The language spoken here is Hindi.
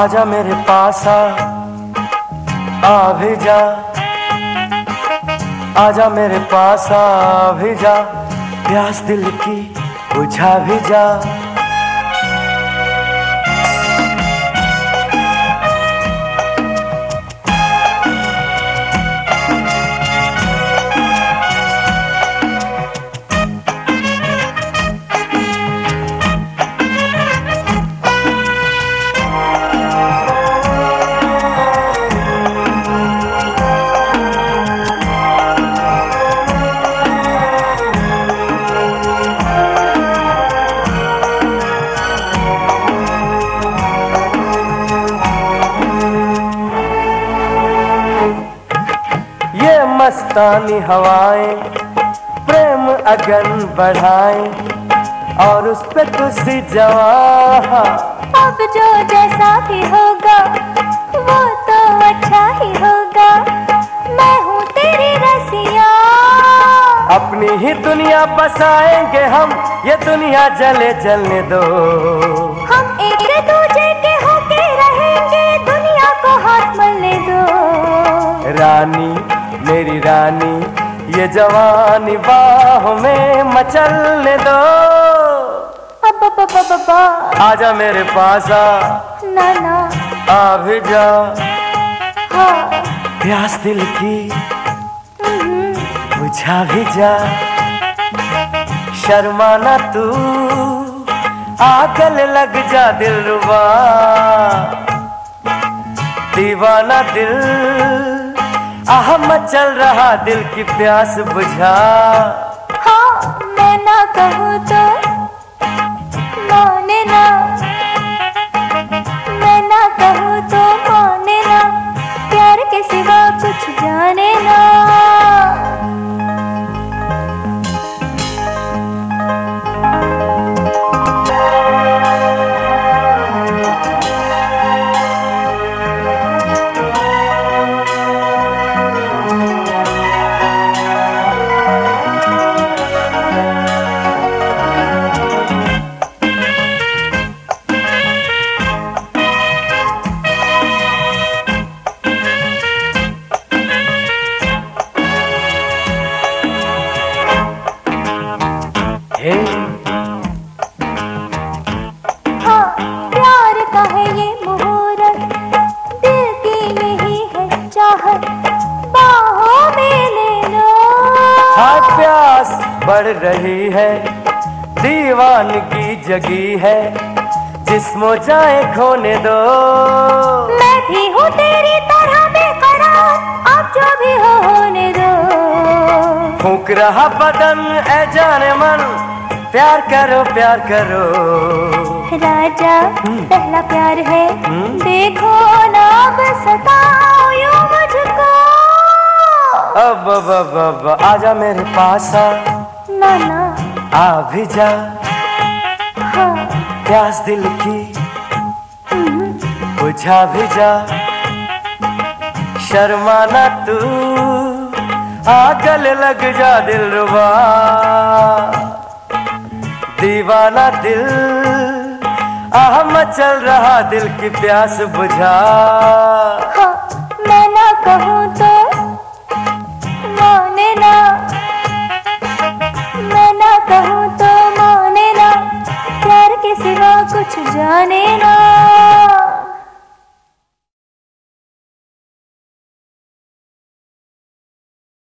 आजा मेरे पास आ भी जा, आजा मेरे पास आ भी जा, प्यास दिल की बुझा भी जा। मस्तानी हवाएं प्रेम अगन बढ़ाएं और उस पे तुझसे जवा। अब जो जैसा भी होगा वो तो अच्छा ही होगा, मैं हूँ तेरी रसिया। अपनी ही दुनिया बसाएंगे हम, ये दुनिया जले जलने दो। हम एक दूजे के होके रहेंगे, दुनिया को हाथ मलने दो। रानी मेरी रानी, ये जवानी बाहों में मचलने दो। आजा मेरे पास ना ना आ भी जा, हाँ। प्यास दिल की बुझा भी जा। शर्माना तू, आगल लग जा दिलरुबा, दीवाना दिल आह मचल रहा, दिल की प्यास बुझा। हाँ मैं ना कहूँ तो माने ना, मैं ना कहूँ तो माने ना, प्यार के सिवा कुछ जाने ना। हाँ प्यार का है ये मुहूर्त, दिल की यही है चाहत, बाहों में ले लो। हाँ प्यास बढ़ रही है, दीवानगी जगी है, जिस्मो जाए खोने दो। मैं भी हूँ तेरी तरह बेकरार, आप जो भी हो होने दो। फूंक रहा बदन ऐ जाने मन, प्यार करो प्यार करो। राजा पहला प्यार है, देखो ना सताओ यूं मुझको। अब आजा मेरे पास ना ना आ भी जा, हाँ। प्यास दिल की बुझा भी जा। शर्माना तू, आगल लग जा दिलरुबा, दीवाना दिल आह मचल रहा, दिल की प्यास बुझा। हाँ मैं ना कहूँ तो